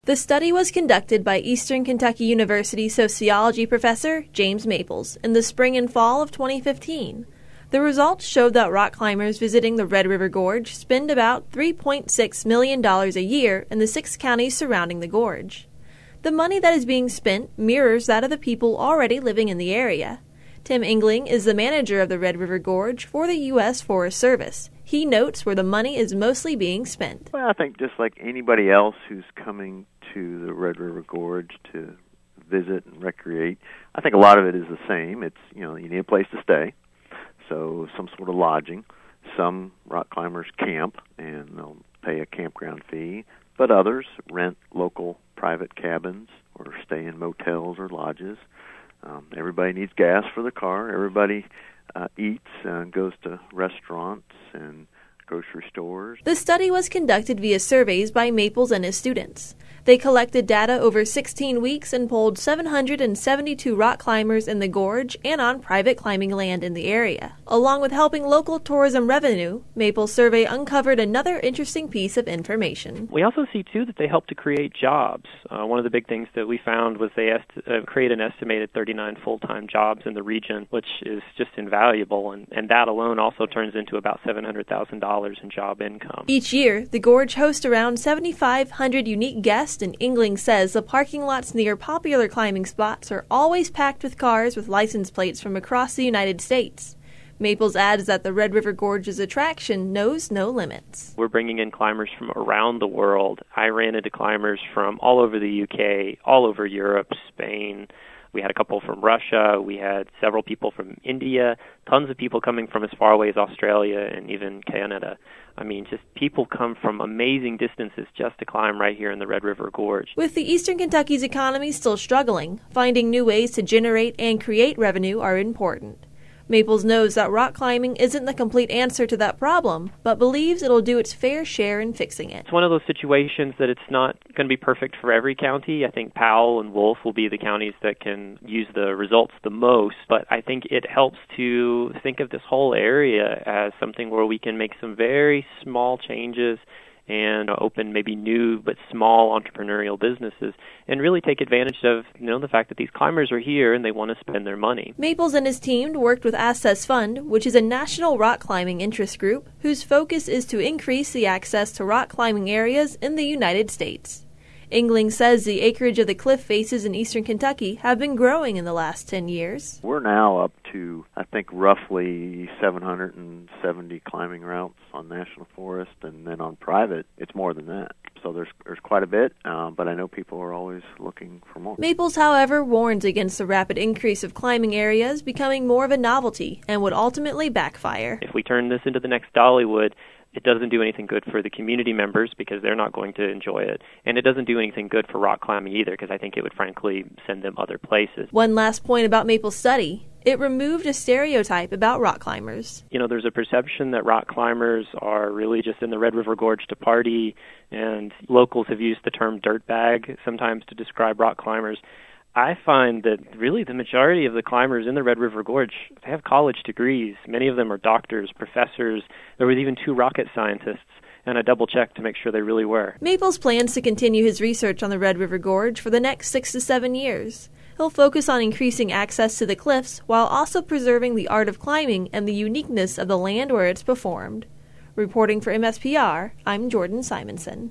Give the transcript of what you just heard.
The study was conducted by Eastern Kentucky University sociology professor James Maples in the spring and fall of 2015. The results showed that rock climbers visiting the Red River Gorge spend about $3.6 million a year in the 6 counties surrounding the gorge. The money that is being spent mirrors that of the people already living in the area. Tim Engling is the manager of the Red River Gorge for the U.S. Forest Service. He notes where the money is mostly being spent. Well, I think just like anybody else who's coming to the Red River Gorge to visit and recreate, I think a lot of it is the same. It's, you need a place to stay, so some sort of lodging. Some rock climbers camp, and they'll pay a campground fee, but others rent local private cabins or stay in motels or lodges. Everybody needs gas for the car. Everybody eats and goes to restaurants and grocery stores. The study was conducted via surveys by Maples and his students. They collected data over 16 weeks and polled 772 rock climbers in the gorge and on private climbing land in the area. Along with helping local tourism revenue, Maples' survey uncovered another interesting piece of information. We also see, too, that they help to create jobs. One of the big things that we found was they create an estimated 39 full-time jobs in the region, which is just invaluable, and that alone also turns into about $700,000 in job income. Each year, the gorge hosts around 7,500 unique guests, and Engling says the parking lots near popular climbing spots are always packed with cars with license plates from across the United States. Maples adds that the Red River Gorge's attraction knows no limits. We're bringing in climbers from around the world. I ran into climbers from all over the UK, all over Europe, Spain. We had a couple from Russia. We had several people from India, tons of people coming from as far away as Australia and even Canada. I mean, just people come from amazing distances just to climb right here in the Red River Gorge. With the Eastern Kentucky's economy still struggling, finding new ways to generate and create revenue are important. Maples knows that rock climbing isn't the complete answer to that problem, but believes it'll do its fair share in fixing it. It's one of those situations that it's not going to be perfect for every county. I think Powell and Wolf will be the counties that can use the results the most, but I think it helps to think of this whole area as something where we can make some very small changes and open maybe new but small entrepreneurial businesses and really take advantage of the fact that these climbers are here and they want to spend their money. Maples and his team worked with Access Fund, which is a national rock climbing interest group whose focus is to increase the access to rock climbing areas in the United States. Engling says the acreage of the cliff faces in eastern Kentucky have been growing in the last 10 years. We're now up to, I think, roughly 770 climbing routes on national forest, and then on private, it's more than that. So there's quite a bit, but I know people are always looking for more. Maples, however, warns against the rapid increase of climbing areas becoming more of a novelty and would ultimately backfire. If we turn this into the next Dollywood, it doesn't do anything good for the community members because they're not going to enjoy it. And it doesn't do anything good for rock climbing either because I think it would frankly send them other places. One last point about Maple's study. It removed a stereotype about rock climbers. There's a perception that rock climbers are really just in the Red River Gorge to party, and locals have used the term dirtbag sometimes to describe rock climbers. I find that really the majority of the climbers in the Red River Gorge, they have college degrees. Many of them are doctors, professors. There was even 2 rocket scientists, and I double-checked to make sure they really were. Maples plans to continue his research on the Red River Gorge for the next 6 to 7 years. He'll focus on increasing access to the cliffs while also preserving the art of climbing and the uniqueness of the land where it's performed. Reporting for MSPR, I'm Jordan Simonson.